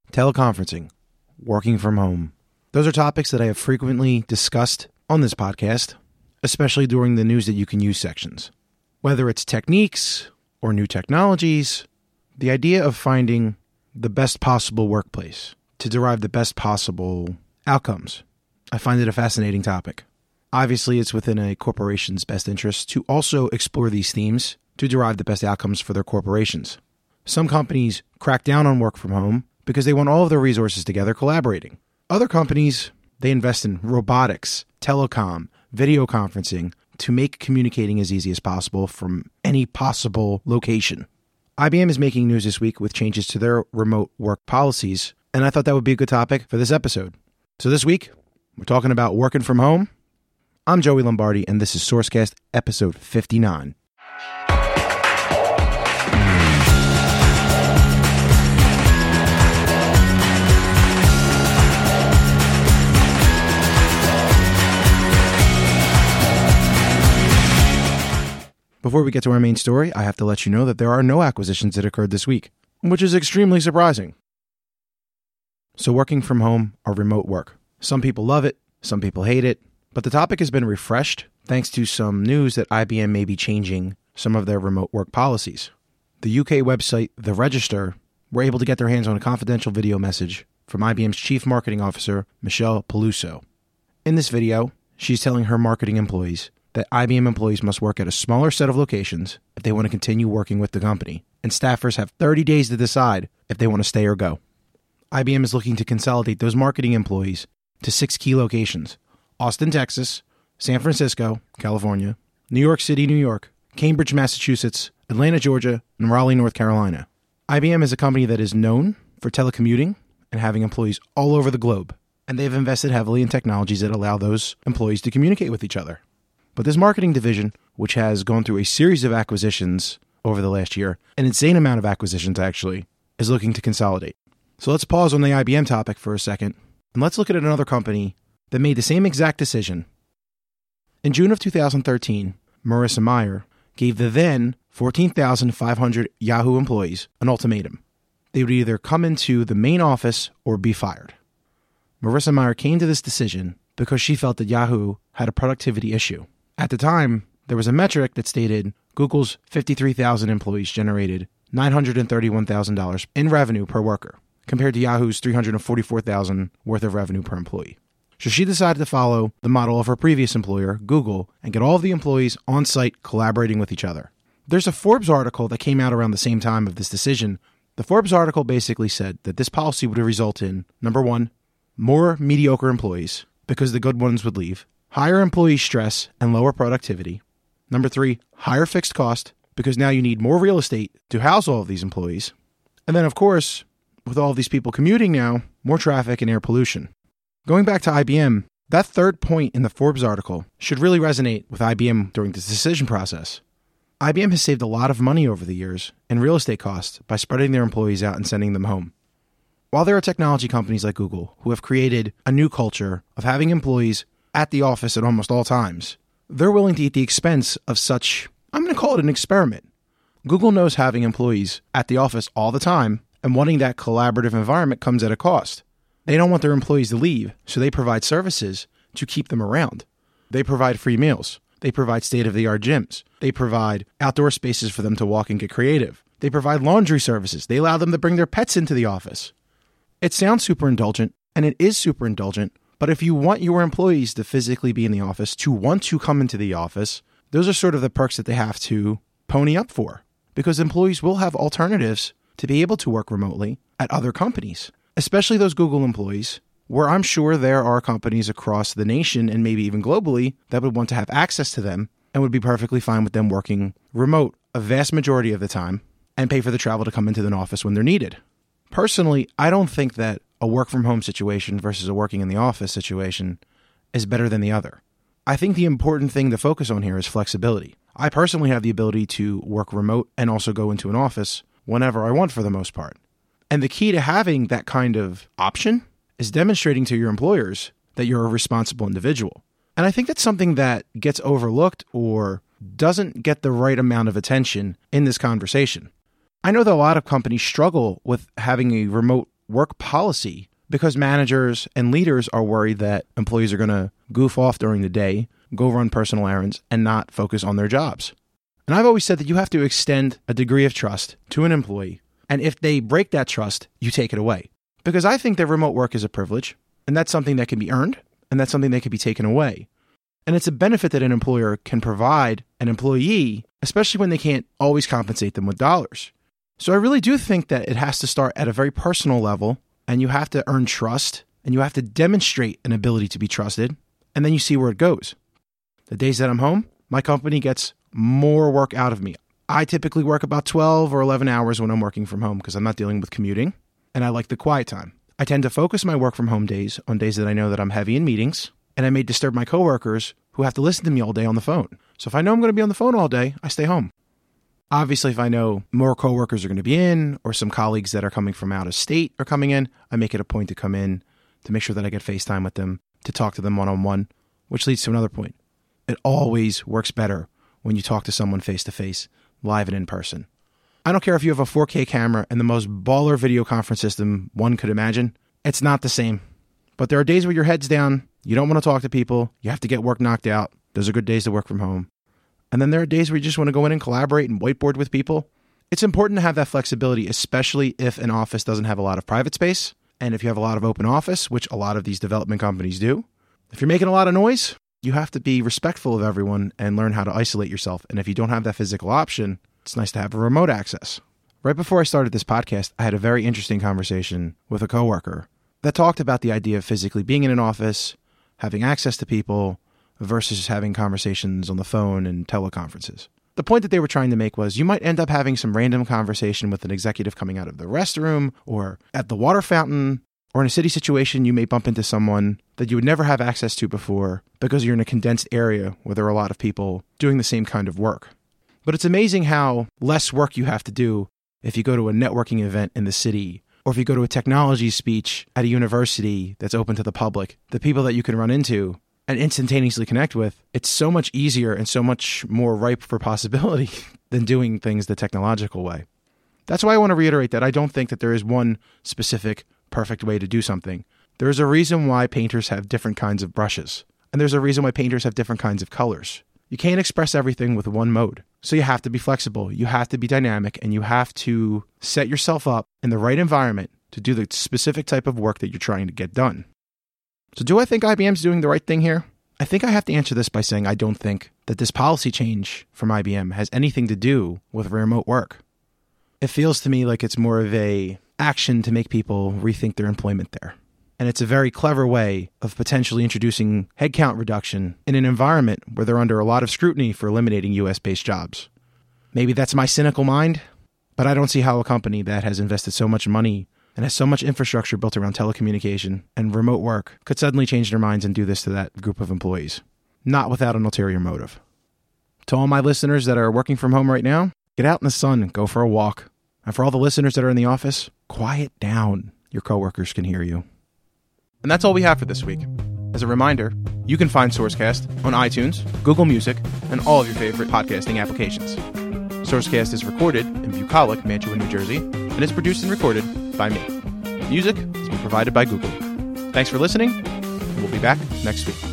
teleconferencing, working from home. Those are topics that I have frequently discussed on this podcast, especially during the News That You Can Use sections. Whether it's techniques or new technologies, the idea of finding the best possible workplace to derive the best possible outcomes. I find it a fascinating topic. Obviously, it's within a corporation's best interest to also explore these themes to derive the best outcomes for their corporations. Some companies crack down on work from home because they want all of their resources together collaborating. Other companies, they invest in robotics, telecom, video conferencing to make communicating as easy as possible from any possible location. IBM is making news this week with changes to their remote work policies, and I thought that would be a good topic for this episode. So this week, we're talking about working from home. I'm Joey Lombardi, and this is Sourcecast episode 59. Before we get to our main story, I have to let you know that there are no acquisitions that occurred this week, which is extremely surprising. So working from home or remote work. Some people love it, some people hate it, but the topic has been refreshed thanks to some news that IBM may be changing some of their remote work policies. The UK website, The Register, were able to get their hands on a confidential video message from IBM's Chief Marketing Officer, Michelle Peluso. In this video, she's telling her marketing employees that IBM employees must work at a smaller set of locations if they want to continue working with the company, and staffers have 30 days to decide if they want to stay or go. IBM is looking to consolidate those marketing employees to 6 key locations: Austin, Texas, San Francisco, California, New York City, New York, Cambridge, Massachusetts, Atlanta, Georgia, and Raleigh, North Carolina. IBM is a company that is known for telecommuting and having employees all over the globe, and they've invested heavily in technologies that allow those employees to communicate with each other. But this marketing division, which has gone through a series of acquisitions over the last year, an insane amount of acquisitions actually, is looking to consolidate. So let's pause on the IBM topic for a second, and let's look at another company that made the same exact decision. In June of 2013, Marissa Mayer gave the then 14,500 Yahoo employees an ultimatum. They would either come into the main office or be fired. Marissa Mayer came to this decision because she felt that Yahoo had a productivity issue. At the time, there was a metric that stated Google's 53,000 employees generated $931,000 in revenue per worker, compared to Yahoo's $344,000 worth of revenue per employee. So she decided to follow the model of her previous employer, Google, and get all of the employees on site collaborating with each other. There's a Forbes article that came out around the same time of this decision. The Forbes article basically said that this policy would result in, number one, more mediocre employees, because the good ones would leave, higher employee stress and lower productivity. Number three, higher fixed cost, because now you need more real estate to house all of these employees. And then, of course, with all of these people commuting now, more traffic and air pollution. Going back to IBM, that third point in the Forbes article should really resonate with IBM during this decision process. IBM has saved a lot of money over the years in real estate costs by spreading their employees out and sending them home. While there are technology companies like Google who have created a new culture of having employees at the office at almost all times, they're willing to eat the expense of such, I'm going to call it an experiment. Google knows having employees at the office all the time and wanting that collaborative environment comes at a cost. They don't want their employees to leave, so they provide services to keep them around. They provide free meals. They provide state-of-the-art gyms. They provide outdoor spaces for them to walk and get creative. They provide laundry services. They allow them to bring their pets into the office. It sounds super indulgent, and it is super indulgent, but if you want your employees to physically be in the office, to want to come into the office, those are sort of the perks that they have to pony up for, because employees will have alternatives to be able to work remotely at other companies, especially those Google employees, where I'm sure there are companies across the nation and maybe even globally that would want to have access to them and would be perfectly fine with them working remote a vast majority of the time and pay for the travel to come into an office when they're needed. Personally, I don't think that a work-from-home situation versus a working-in-the-office situation is better than the other. I think the important thing to focus on here is flexibility. I personally have the ability to work remote and also go into an office whenever I want for the most part. And the key to having that kind of option is demonstrating to your employers that you're a responsible individual. And I think that's something that gets overlooked or doesn't get the right amount of attention in this conversation. I know that a lot of companies struggle with having a remote work policy because managers and leaders are worried that employees are going to goof off during the day, go run personal errands, and not focus on their jobs. And I've always said that you have to extend a degree of trust to an employee. And if they break that trust, you take it away. Because I think that remote work is a privilege, and that's something that can be earned, and that's something that can be taken away. And it's a benefit that an employer can provide an employee, especially when they can't always compensate them with dollars. So I really do think that it has to start at a very personal level, and you have to earn trust, and you have to demonstrate an ability to be trusted, and then you see where it goes. The days that I'm home, my company gets more work out of me. I typically work about 12 or 11 hours when I'm working from home because I'm not dealing with commuting, and I like the quiet time. I tend to focus my work from home days on days that I know that I'm heavy in meetings, and I may disturb my coworkers who have to listen to me all day on the phone. So if I know I'm going to be on the phone all day, I stay home. Obviously, if I know more coworkers are going to be in, or some colleagues that are coming from out of state are coming in, I make it a point to come in to make sure that I get FaceTime with them, to talk to them one-on-one, which leads to another point. It always works better when you talk to someone face-to-face, live and in person. I don't care if you have a 4K camera and the most baller video conference system one could imagine. It's not the same. But there are days where your head's down, you don't want to talk to people, you have to get work knocked out. Those are good days to work from home. And then there are days where you just want to go in and collaborate and whiteboard with people. It's important to have that flexibility, especially if an office doesn't have a lot of private space, and if you have a lot of open office, which a lot of these development companies do. If you're making a lot of noise, you have to be respectful of everyone and learn how to isolate yourself. And if you don't have that physical option, it's nice to have a remote access. Right before I started this podcast, I had a very interesting conversation with a coworker that talked about the idea of physically being in an office, having access to people, versus having conversations on the phone and teleconferences. The point that they were trying to make was you might end up having some random conversation with an executive coming out of the restroom or at the water fountain, or in a city situation, you may bump into someone that you would never have access to before because you're in a condensed area where there are a lot of people doing the same kind of work. But it's amazing how less work you have to do if you go to a networking event in the city, or if you go to a technology speech at a university that's open to the public. The people that you can run into and instantaneously connect with, it's so much easier and so much more ripe for possibility than doing things the technological way. That's why I want to reiterate that I don't think that there is one specific perfect way to do something. There's a reason why painters have different kinds of brushes, and there's a reason why painters have different kinds of colors. You can't express everything with one mode. So you have to be flexible, you have to be dynamic, and you have to set yourself up in the right environment to do the specific type of work that you're trying to get done. So do I think IBM's doing the right thing here? I think I have to answer this by saying I don't think that this policy change from IBM has anything to do with remote work. It feels to me like it's more of a action to make people rethink their employment there. And it's a very clever way of potentially introducing headcount reduction in an environment where they're under a lot of scrutiny for eliminating US-based jobs. Maybe that's my cynical mind, but I don't see how a company that has invested so much money and has so much infrastructure built around telecommunication and remote work could suddenly change their minds and do this to that group of employees, not without an ulterior motive. To all my listeners that are working from home right now, get out in the sun and go for a walk. And for all the listeners that are in the office, quiet down. Your coworkers can hear you. And that's all we have for this week. As a reminder, you can find Sourcecast on iTunes, Google Music, and all of your favorite podcasting applications. Sourcecast is recorded in Bucolic, Mantua, New Jersey, and is produced and recorded by me. Music has been provided by Google. Thanks for listening, and we'll be back next week.